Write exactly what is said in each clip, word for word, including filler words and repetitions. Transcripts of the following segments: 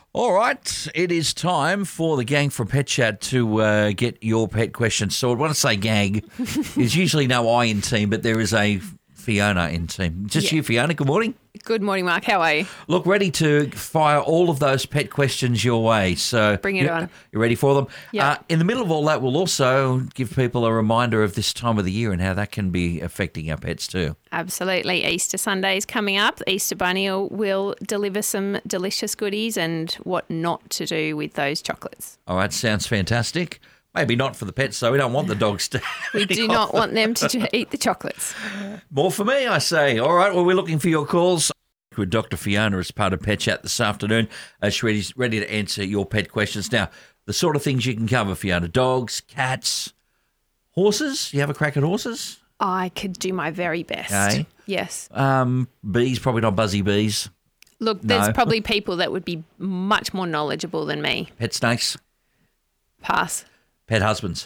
All right, it is time for the gang from Pet Chat to uh, get your pet questions sorted. When I say gang, there's usually no I in team, but there is a Fiona in team. Just Yeah. you, Fiona. Good morning. Good morning, Mark. How are you? Look, ready to fire all of those pet questions your way. So Bring it you, on. You ready for them? Yeah. Uh, in the middle of all that, we'll also give people a reminder of this time of the year and how that can be affecting our pets too. Absolutely. Easter Sunday is coming up. The Easter Bunny will deliver some delicious goodies and what not to do with those chocolates. All right, sounds fantastic. Maybe not for the pets, though. We don't want the dogs to. We do not want them to ch- eat the chocolates. More for me, I say. All right, well, we're looking for your calls with Doctor Fiona as part of Pet Chat this afternoon. Uh, she's ready, ready to answer your pet questions. Now, the sort of things you can cover, Fiona: dogs, cats, horses. You have a crack at horses? I could do my very best. Okay. Yes. Um, bees, probably not buzzy bees. Look, there's No. probably people that would be much more knowledgeable than me. Pet snakes, Pass. pet husbands.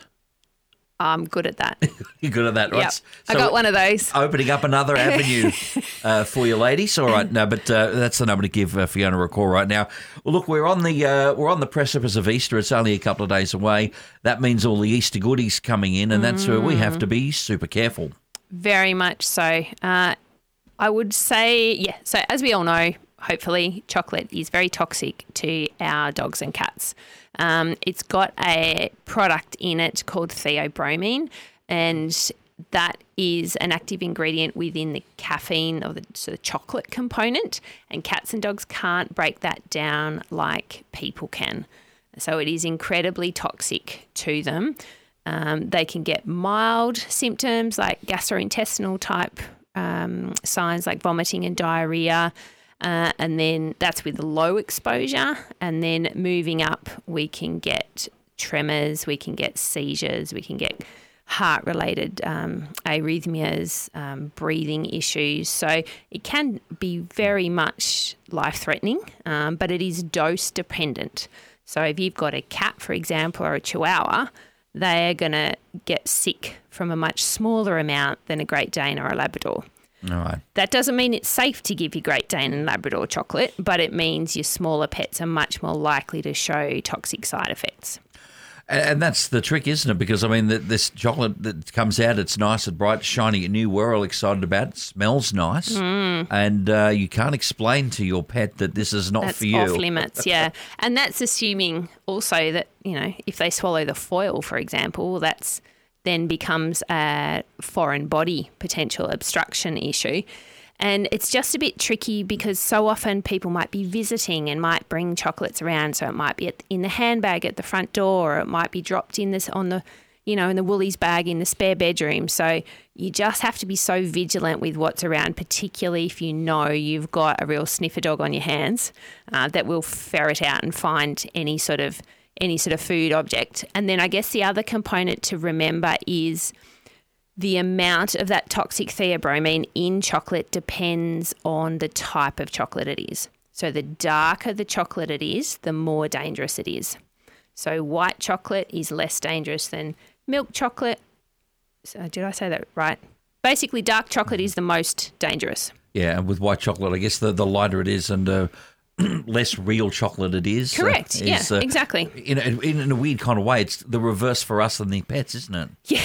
I'm good at that. You're good at that, right? Yep. So I got one of those. Opening up another avenue uh, for you ladies. All right, no, but uh, that's the number to give uh, Fiona a call right now. Well, look, we're on the uh, we're on the precipice of Easter. It's only a couple of days away. That means all the Easter goodies coming in, and that's where we have to be super careful. Very much so. Uh, I would say, yeah, so as we all know, hopefully chocolate is very toxic to our dogs and cats. Um, it's got a product in it called theobromine, and that is an active ingredient within the caffeine or the sort of chocolate component, and cats and dogs can't break that down like people can. So it is incredibly toxic to them. Um, they can get mild symptoms like gastrointestinal type um, signs like vomiting and diarrhea. Uh, and then that's with low exposure. And then moving up, we can get tremors, we can get seizures, we can get heart-related um, arrhythmias, um, breathing issues. So it can be very much life-threatening, um, but it is dose-dependent. So if you've got a cat, for example, or a chihuahua, they're going to get sick from a much smaller amount than a Great Dane or a Labrador. All right. That doesn't mean it's safe to give your Great Dane and Labrador chocolate, but it means your smaller pets are much more likely to show toxic side effects. And, and that's the trick, isn't it? Because, I mean, the, this chocolate that comes out, it's nice and bright, shiny, and new. We're all excited about it. Smells nice. Mm. And uh, you can't explain to your pet that this is not That's for you. off limits, yeah. And that's assuming also that, you know, if they swallow the foil, for example, that's then becomes a foreign body potential obstruction issue. And it's just a bit tricky because so often people might be visiting and might bring chocolates around. So it might be at, in the handbag at the front door, or it might be dropped in this on the, you know, in the Woolies bag in the spare bedroom. So you just have to be so vigilant with what's around, particularly if you know you've got a real sniffer dog on your hands uh, that will ferret out and find any sort of any sort of food object. And then I guess the other component to remember is the amount of that toxic theobromine in chocolate depends on the type of chocolate it is. So the darker the chocolate it is, the more dangerous it is. So white chocolate is less dangerous than milk chocolate. So did I say that right? Basically, dark chocolate is the most dangerous. Yeah, and with white chocolate, I guess the, the lighter it is and uh, less real chocolate it is. Correct, uh, yeah, is, uh, exactly. In, in, in a weird kind of way, it's the reverse for us than the pets, isn't it? Yeah.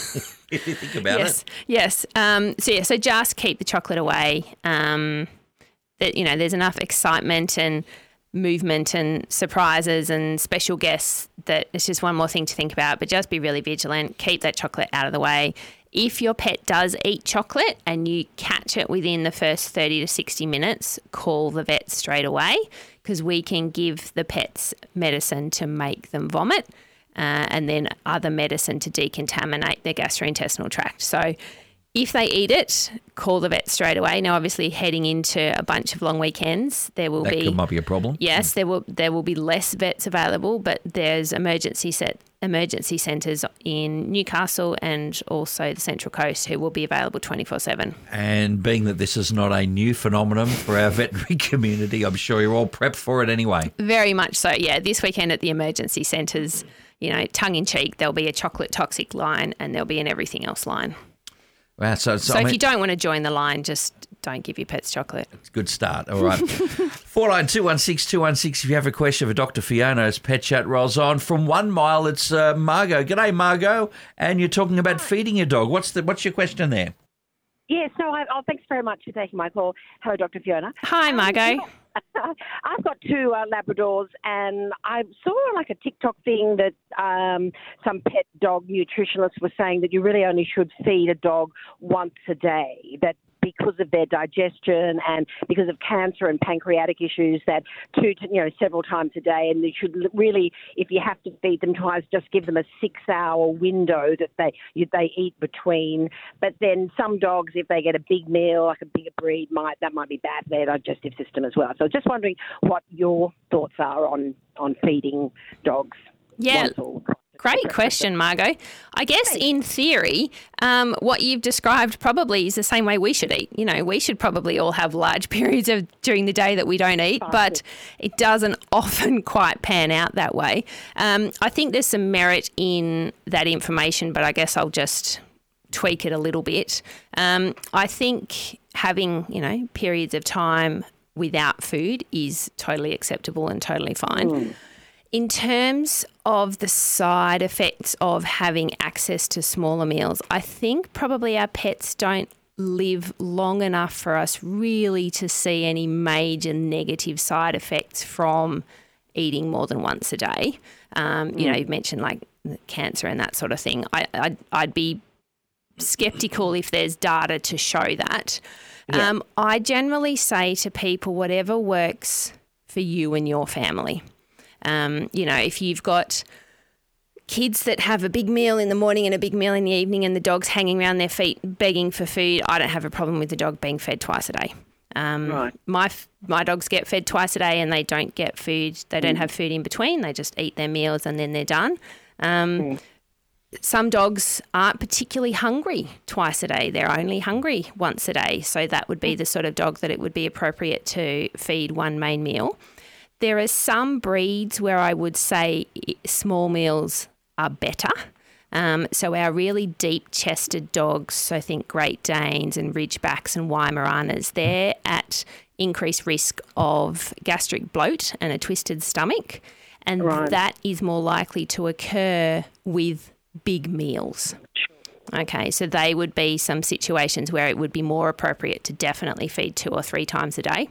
If you think about yes, it. Yes. Um, so, yeah, so just keep the chocolate away. Um, that, you know, there's enough excitement and movement and surprises and special guests that it's just one more thing to think about. But just be really vigilant. Keep that chocolate out of the way. If your pet does eat chocolate and you catch it within the first thirty to sixty minutes, call the vet straight away, because we can give the pets medicine to make them vomit uh, and then other medicine to decontaminate their gastrointestinal tract. So if they eat it, call the vet straight away. Now, obviously, heading into a bunch of long weekends, there will that be could, might be a problem. Yes, there will there will be less vets available, but there's emergency set emergency centres in Newcastle and also the Central Coast who will be available twenty-four seven. And being that this is not a new phenomenon for our veterinary community, I'm sure you're all prepped for it anyway. Very much so. Yeah, this weekend at the emergency centres, you know, tongue in cheek, there'll be a chocolate toxic line and there'll be an everything else line. Wow, so so, So I if mean, you don't want to join the line, just don't give your pets chocolate. it's a good start. All right. four nine two one six two one six if you have a question for Doctor Fiona as Pet Chat rolls on. From One Mile, it's uh, Margot. G'day, Margot. And you're talking about feeding your dog. What's the what's your question there? Yes, no, I, oh, thanks very much for taking my call. Hello, Doctor Fiona. Hi, Margot. Um, I've got two uh, Labradors, and I saw like a TikTok thing that um, some pet dog nutritionists were saying that you really only should feed a dog once a day, that because of their digestion and because of cancer and pancreatic issues, that two, to, you know, several times a day, and you should really, if you have to feed them twice, just give them a six-hour window that they they eat between. But then some dogs, if they get a big meal, like a bigger breed, might that might be bad for their digestive system as well. So just wondering what your thoughts are on on feeding dogs. Yeah. once or Great question, Margot. I guess in theory, um, what you've described probably is the same way we should eat. You know, we should probably all have large periods of during the day that we don't eat, but it doesn't often quite pan out that way. Um, I think there's some merit in that information, but I guess I'll just tweak it a little bit. Um, I think having, you know, periods of time without food is totally acceptable and totally fine. Mm. In terms of the side effects of having access to smaller meals, I think probably our pets don't live long enough for us really to see any major negative side effects from eating more than once a day. Um, mm. You know, you've mentioned like cancer and that sort of thing. I, I'd, I'd be sceptical if there's data to show that. Yeah. Um, I generally say to people, whatever works for you and your family. Um, you know, if you've got kids that have a big meal in the morning and a big meal in the evening and the dog's hanging around their feet begging for food, I don't have a problem with the dog being fed twice a day. Um, right. My my dogs get fed twice a day and they don't get food. They don't mm. have food in between. They just eat their meals and then they're done. Um, mm. Some dogs aren't particularly hungry twice a day. They're only hungry once a day. So that would be the sort of dog that it would be appropriate to feed one main meal. There are some breeds where I would say small meals are better. Um, so our really deep-chested dogs, so think Great Danes and Ridgebacks and Weimaraners, they're at increased risk of gastric bloat and a twisted stomach, and right. that is more likely to occur with big meals. Okay, so they would be some situations where it would be more appropriate to definitely feed two or three times a day.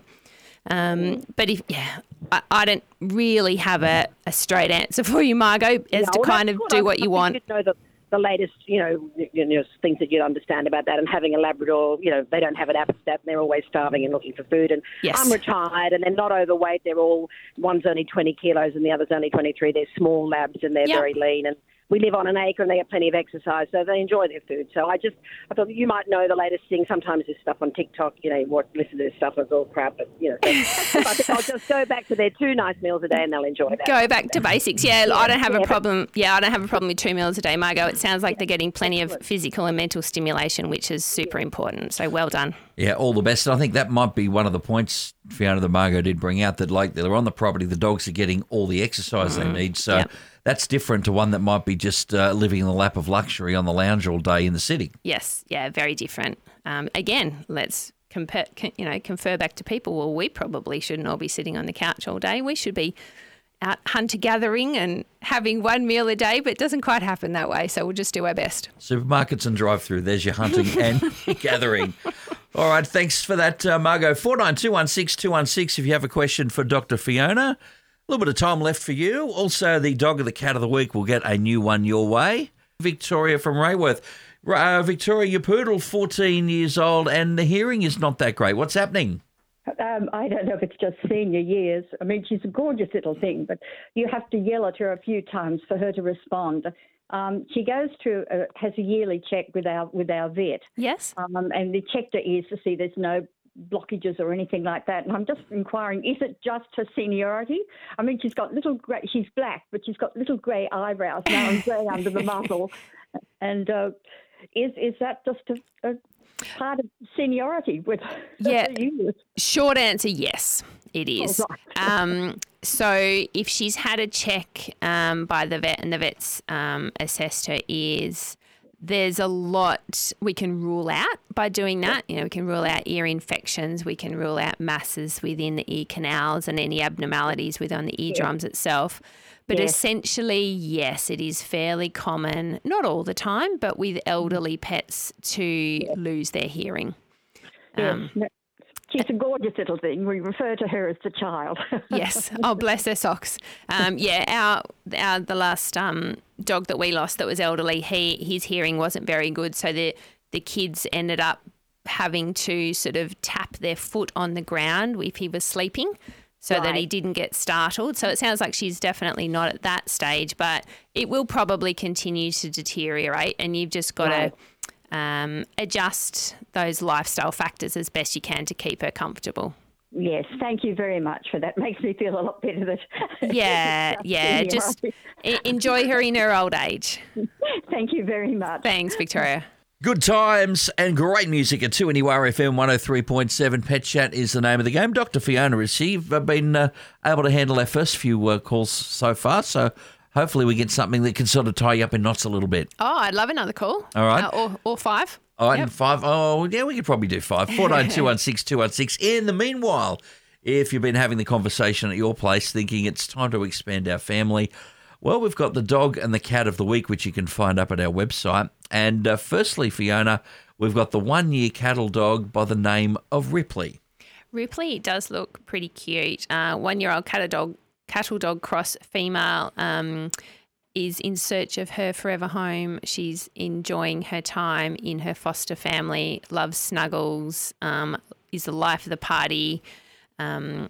Um, but if yeah, I, I don't really have a, a straight answer for you, Margot, as no, to kind of do what I, you I want. You'd know the, the latest, you know, you know, things that you'd understand about that, and having a Labrador, you know, they don't have an appetite and they're always starving and looking for food. And yes. I'm retired and they're not overweight. They're all, one's only twenty kilos and the other's only twenty-three. They're small labs and they're yep. very lean, and we live on an acre and they get plenty of exercise, so they enjoy their food. So I just, I thought you might know the latest thing. Sometimes this stuff on TikTok, you know, what listen to this stuff is all crap, but, you know, so I think I'll just go back to their two nice meals a day and they'll enjoy that. Go back to basics. Yeah, yeah I don't have yeah, a problem. Yeah, I don't have a problem with two meals a day, Margot. It sounds like they're getting plenty of physical and mental stimulation, which is super yeah. important. So well done. Yeah, all the best. And I think that might be one of the points, Fiona, that Margot did bring out, that like they're on the property, the dogs are getting all the exercise mm-hmm. they need. So yep. that's different to one that might be just uh, living in the lap of luxury on the lounge all day in the city. Yes, yeah, very different. Um, again, let's compare, you know, confer back to people. Well, we probably shouldn't all be sitting on the couch all day. We should be out hunter-gathering and having one meal a day, but it doesn't quite happen that way, so we'll just do our best. Supermarkets and drive-through, there's your hunting and gathering. All right, thanks for that, uh, Margot. four nine two one six two one six if you have a question for Doctor Fiona. A little bit of time left for you. Also, the Dog of the Cat of the Week will get a new one your way. Victoria from Rayworth. Uh, Victoria, your poodle, fourteen years old, and the hearing is not that great. What's happening? Um, I don't know if it's just senior years. I mean, she's a gorgeous little thing, but you have to yell at her a few times for her to respond. Um, she goes through, uh, has a yearly check with our with our vet. Yes. Um, and the check to ears to see there's no blockages or anything like that. And I'm just inquiring, is it just her seniority? I mean, she's got little grey, she's black, but she's got little grey eyebrows now and grey under the muzzle. And uh, is is that just a, a part of seniority with yeah short answer, yes, it is. Oh, right. um so if she's had a check um by the vet and the vet's um assessed her ears, there's a lot we can rule out by doing that. You know, we can rule out ear infections, we can rule out masses within the ear canals and any abnormalities within the eardrums yeah. itself. But yes. essentially, yes, it is fairly common, not all the time, but with elderly pets to yeah. lose their hearing. Yes. Um, She's a gorgeous little thing. We refer to her as the child. Yes. Oh, bless her socks. Um, yeah, our, our the last um, dog that we lost that was elderly, he his hearing wasn't very good, so the the kids ended up having to sort of tap their foot on the ground if he was sleeping, so right. that he didn't get startled. So it sounds like she's definitely not at that stage, but it will probably continue to deteriorate, and you've just got right. to Um, adjust those lifestyle factors as best you can to keep her comfortable. Yes, thank you very much for that. Makes me feel a lot better. That yeah, yeah, just e- enjoy her in her old age. Thank you very much. Thanks, Victoria. Good times and great music at two N U R F M one oh three point seven. Pet Chat is the name of the game. Doctor Fiona is here. I've been uh, able to handle our first few uh, calls so far, so hopefully we get something that can sort of tie you up in knots a little bit. Oh, I'd love another call. All right. Uh, or, or five. All right, yep. and five. Oh, yeah, we could probably do five. four nine two one six two one six. In the meanwhile, if you've been having the conversation at your place thinking it's time to expand our family, well, we've got the dog and the cat of the week, which you can find up at our website. And uh, firstly, Fiona, we've got the one-year cattle dog by the name of Ripley. Ripley does look pretty cute. Uh, one-year-old cattle dog. Cattle dog cross female um, is in search of her forever home. She's enjoying her time in her foster family, loves snuggles, um, is the life of the party, um,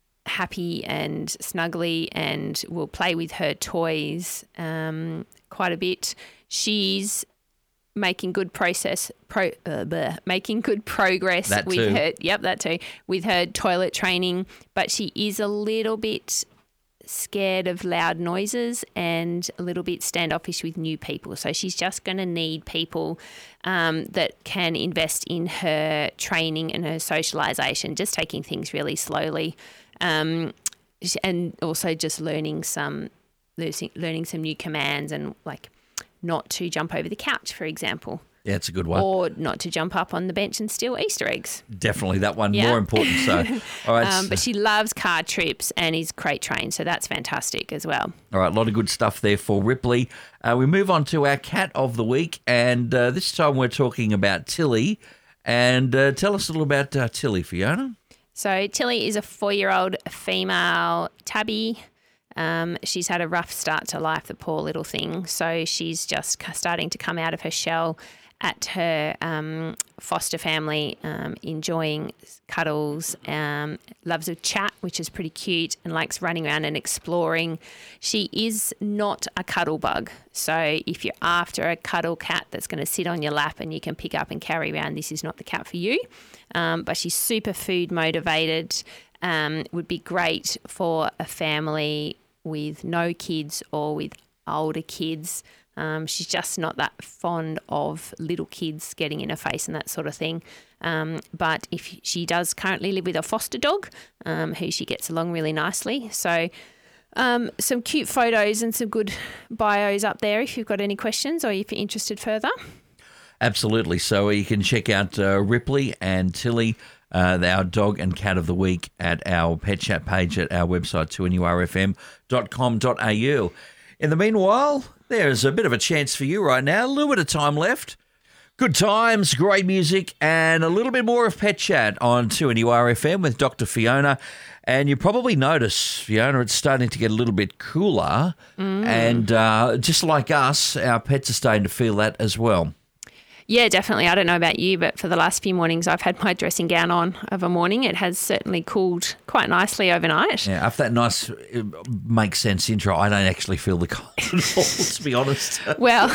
happy and snuggly, and will play with her toys um, quite a bit. She's making good process, pro, uh, bleh, making good progress that with too. her. Yep, that too. With her toilet training, but she is a little bit scared of loud noises and a little bit standoffish with new people. So she's just going to need people um, that can invest in her training and her socialisation, just taking things really slowly, um, and also just learning some learning some new commands, and like not to jump over the couch, for example. Yeah, it's a good one. Or not to jump up on the bench and steal Easter eggs. Definitely that one, yeah. more important. So, all right. Um, but she loves car trips and is crate trained, so that's fantastic as well. All right, a lot of good stuff there for Ripley. Uh, we move on to our cat of the week, and uh, this time we're talking about Tilly. And uh, tell us a little about uh, Tilly, Fiona. So Tilly is a four-year-old female tabby. Um, she's had a rough start to life, the poor little thing. So she's just starting to come out of her shell at her um, foster family, um, enjoying cuddles, um, loves a chat, which is pretty cute, and likes running around and exploring. She is not a cuddle bug. So if you're after a cuddle cat that's going to sit on your lap and you can pick up and carry around, this is not the cat for you. Um, but she's super food motivated, um, would be great for a family with no kids or with older kids. Um, she's just not that fond of little kids getting in her face and that sort of thing. Um, but if she does currently live with a foster dog, um, who she gets along really nicely. So um, some cute photos and some good bios up there if you've got any questions or if you're interested further. Absolutely. So you can check out uh, Ripley and Tilly, uh, our dog and cat of the week, at our Pet Chat page at our website, two N U R F M dot com dot A U. In the meanwhile, there's a bit of a chance for you right now. A little bit of time left. Good times, great music, and a little bit more of Pet Chat on two N U R F M with Doctor Fiona. And you probably notice, Fiona, it's starting to get a little bit cooler. Mm. And uh, just like us, our pets are starting to feel that as well. Yeah, definitely. I don't know about you, but for the last few mornings I've had my dressing gown on of a morning. It has certainly cooled quite nicely overnight. Yeah, after that nice, it makes sense intro, I don't actually feel the cold at all, to be honest. Well,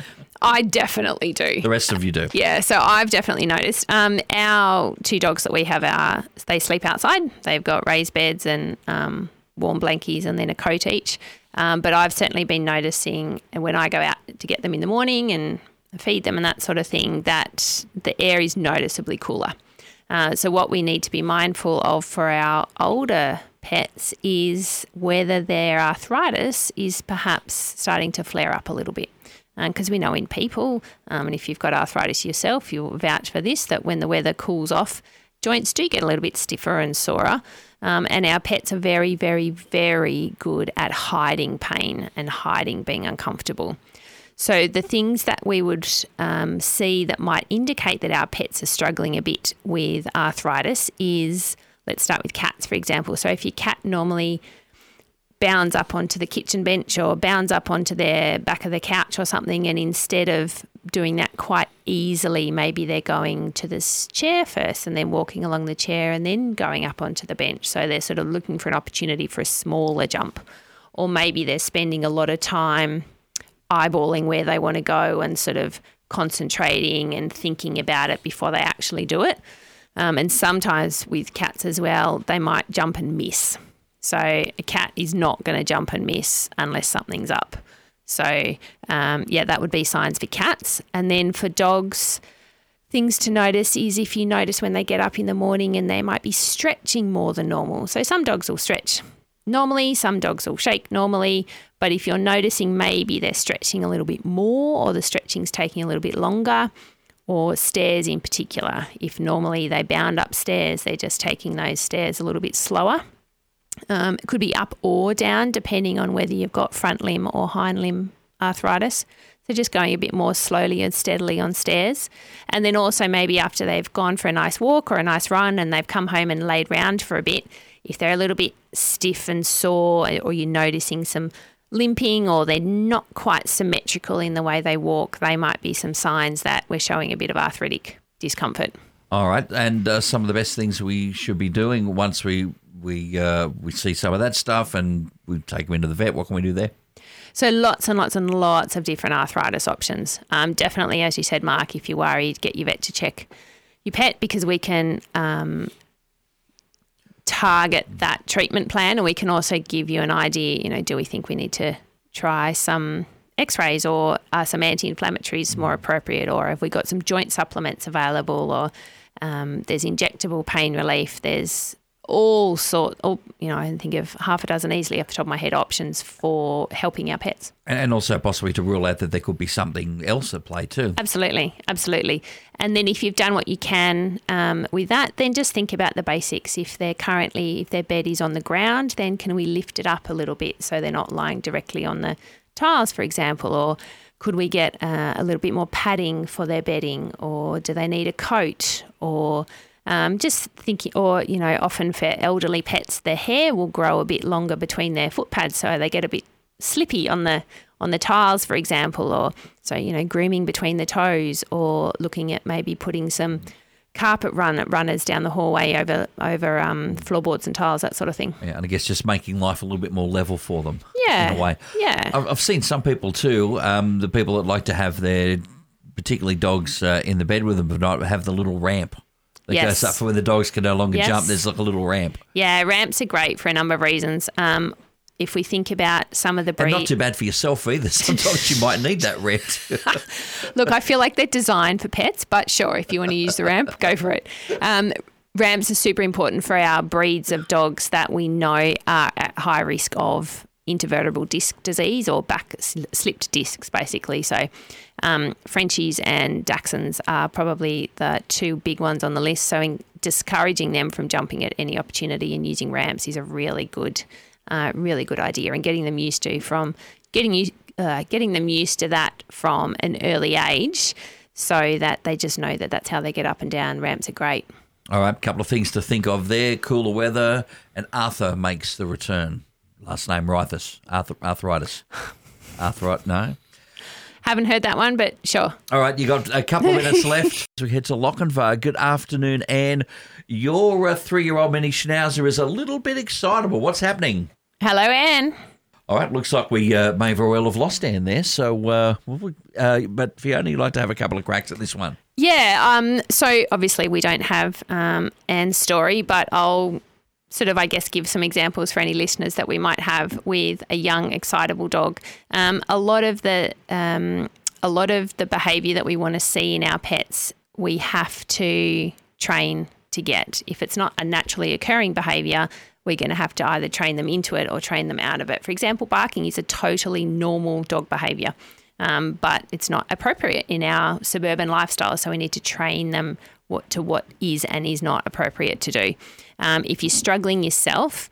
I definitely do. The rest of you do. Yeah, so I've definitely noticed. Um, our two dogs that we have, are they sleep outside. They've got raised beds and um, warm blankies and then a coat each. Um, but I've certainly been noticing, and when I go out to get them in the morning and feed them and that sort of thing, that the air is noticeably cooler. Uh, so what we need to be mindful of for our older pets is whether their arthritis is perhaps starting to flare up a little bit. Because we know in people, um, and if you've got arthritis yourself, you'll vouch for this, that when the weather cools off, joints do get a little bit stiffer and sorer. Um, and our pets are very, very, very good at hiding pain and hiding being uncomfortable. So the things that we would um, see that might indicate that our pets are struggling a bit with arthritis is, let's start with cats, for example. So if your cat normally bounds up onto the kitchen bench or bounds up onto their back of the couch or something, and instead of doing that quite easily, maybe they're going to this chair first and then walking along the chair and then going up onto the bench. So they're sort of looking for an opportunity for a smaller jump. Or maybe they're spending a lot of time eyeballing where they want to go and sort of concentrating and thinking about it before they actually do it. Um, and sometimes with cats as well, they might jump and miss. So a cat is not going to jump and miss unless something's up. So, um, yeah, that would be signs for cats. And then for dogs, things to notice is if you notice when they get up in the morning and they might be stretching more than normal. So some dogs will stretch normally, some dogs will shake normally. But if you're noticing maybe they're stretching a little bit more or the stretching's taking a little bit longer, or stairs in particular, if normally they bound upstairs, they're just taking those stairs a little bit slower. Um, it could be up or down depending on whether you've got front limb or hind limb arthritis. So just going a bit more slowly and steadily on stairs. And then also maybe after they've gone for a nice walk or a nice run and they've come home and laid round for a bit, if they're a little bit stiff and sore or you're noticing some limping or they're not quite symmetrical in the way they walk, they might be some signs that we're showing a bit of arthritic discomfort. All right. And uh, some of the best things we should be doing once we we uh, we see some of that stuff and we take them into the vet, what can we do there? So lots and lots and lots of different arthritis options. Um, definitely, as you said, Mark, if you're worried, get your vet to check your pet because we can um, target that treatment plan, and we can also give you an idea, you know, do we think we need to try some x-rays or are some anti-inflammatories more appropriate, or have we got some joint supplements available, or um, there's injectable pain relief, there's all sort, all, you know, I can think of half a dozen easily off the top of my head options for helping our pets. And also possibly to rule out that there could be something else at play too. Absolutely, absolutely. And then if you've done what you can um, with that, then just think about the basics. If they're currently, if their bed is on the ground, then can we lift it up a little bit so they're not lying directly on the tiles, for example, or could we get uh, a little bit more padding for their bedding, or do they need a coat, or Um, just thinking, or, you know, often for elderly pets, their hair will grow a bit longer between their foot pads, so they get a bit slippy on the on the tiles, for example, or so, you know, grooming between the toes, or looking at maybe putting some carpet run runners down the hallway over over um, floorboards and tiles, that sort of thing. Yeah, and I guess just making life a little bit more level for them. Yeah, in a way. Yeah, I've, I've seen some people too. Um, the people that like to have their, particularly dogs, uh, in the bed with them, but not have the little ramp. That yes. goes up for when the dogs can no longer yes. jump. There's like a little ramp. Yeah, ramps are great for a number of reasons. Um, if we think about some of the breed, and not too bad for yourself either. Sometimes you might need that ramp. Look, I feel like they're designed for pets, but sure, if you want to use the ramp, go for it. Um, ramps are super important for our breeds of dogs that we know are at high risk of intervertebral disc disease, or back slipped discs, basically. So um, Frenchies and Dachshunds are probably the two big ones on the list. So in discouraging them from jumping at any opportunity and using ramps is a really good, uh, really good idea, and getting them used to from getting you uh, getting them used to that from an early age, so that they just know that that's how they get up and down. Ramps are great. All right, a couple of things to think of there. Cooler weather, and Arthur makes the return. Last name Rithus. Arthur, arthritis. Arthritis, no? Haven't heard that one, but sure. All right, you got a couple of minutes left. So we head to Lochinvar. Good afternoon, Anne. Your uh, three-year-old mini Schnauzer is a little bit excitable. What's happening? Hello, Anne. All right, looks like we uh, may very well have lost Anne there. So, uh, we, uh, but Fiona, you'd like to have a couple of cracks at this one. Yeah, um, so obviously we don't have um, Anne's story, but I'll sort of, I guess, give some examples for any listeners that we might have with a young, excitable dog. Um, a lot of the um, a lot of the behaviour that we want to see in our pets, we have to train to get. If it's not a naturally occurring behaviour, we're going to have to either train them into it or train them out of it. For example, barking is a totally normal dog behaviour. um, but it's not appropriate in our suburban lifestyle. So we need to train them what to what is and is not appropriate to do. Um, if you're struggling yourself,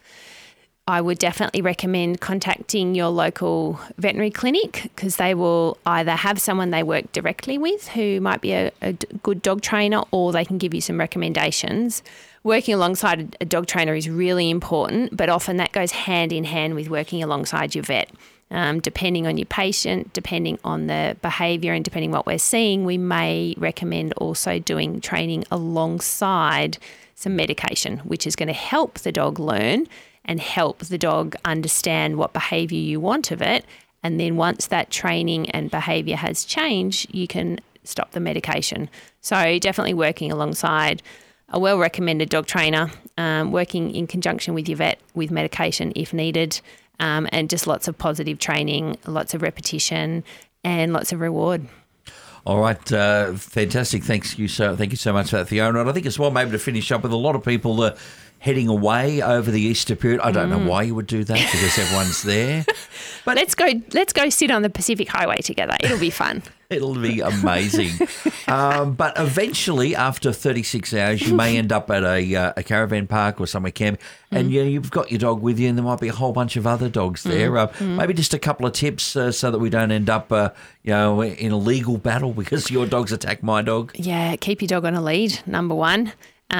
I would definitely recommend contacting your local veterinary clinic, because they will either have someone they work directly with who might be a, a good dog trainer, or they can give you some recommendations. Working alongside a dog trainer is really important, but often that goes hand in hand with working alongside your vet. Um, depending on your patient, depending on the behaviour and depending what we're seeing, we may recommend also doing training alongside some medication, which is going to help the dog learn and help the dog understand what behaviour you want of it. And then once that training and behaviour has changed, you can stop the medication. So definitely working alongside a well-recommended dog trainer, um, working in conjunction with your vet with medication if needed, um, and just lots of positive training, lots of repetition and lots of reward. All right, uh, fantastic. Thanks you so. Thank you so much for that, Fiona. And I think as well, maybe to finish up with a lot of people uh, heading away over the Easter period. I don't mm. know why you would do that, because everyone's there. But let's go. Let's go sit on the Pacific Highway together. It'll be fun. It'll be amazing. um, but eventually, after thirty-six hours, you may end up at a, uh, a caravan park or somewhere camping, and mm. you know, you've got your dog with you, and there might be a whole bunch of other dogs there. Mm. Uh, mm. Maybe just a couple of tips uh, so that we don't end up, uh, you know, in a legal battle because your dog's attacked my dog. Yeah, keep your dog on a lead, number one.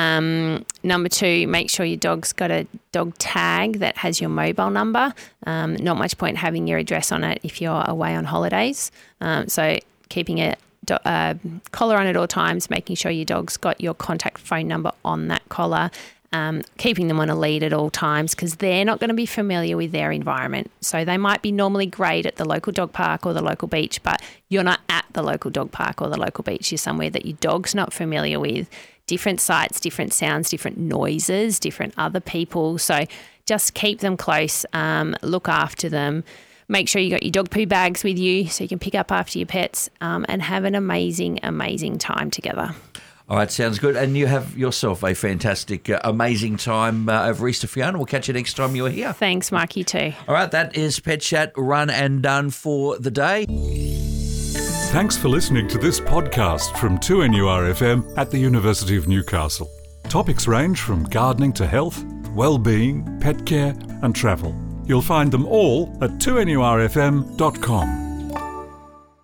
Um, number two, make sure your dog's got a dog tag that has your mobile number. Um, not much point having your address on it if you're away on holidays. Um, so keeping a do- uh, collar on at all times, making sure your dog's got your contact phone number on that collar. Um, keeping them on a lead at all times, because they're not going to be familiar with their environment. So they might be normally great at the local dog park or the local beach, but you're not at the local dog park or the local beach. You're somewhere that your dog's not familiar with. Different sights, different sounds, different noises, different other people. So just keep them close, um, look after them. Make sure you got your dog poo bags with you so you can pick up after your pets, um, and have an amazing, amazing time together. All right, sounds good. And you have yourself a fantastic, uh, amazing time uh, over Easter, Fiona. We'll catch you next time you're here. Thanks, Mark. You too. All right, that is Pet Chat Run and Done for the day. Thanks for listening to this podcast from two N U R F M at the University of Newcastle. Topics range from gardening to health, well-being, pet care and travel. You'll find them all at two N U R F M dot com.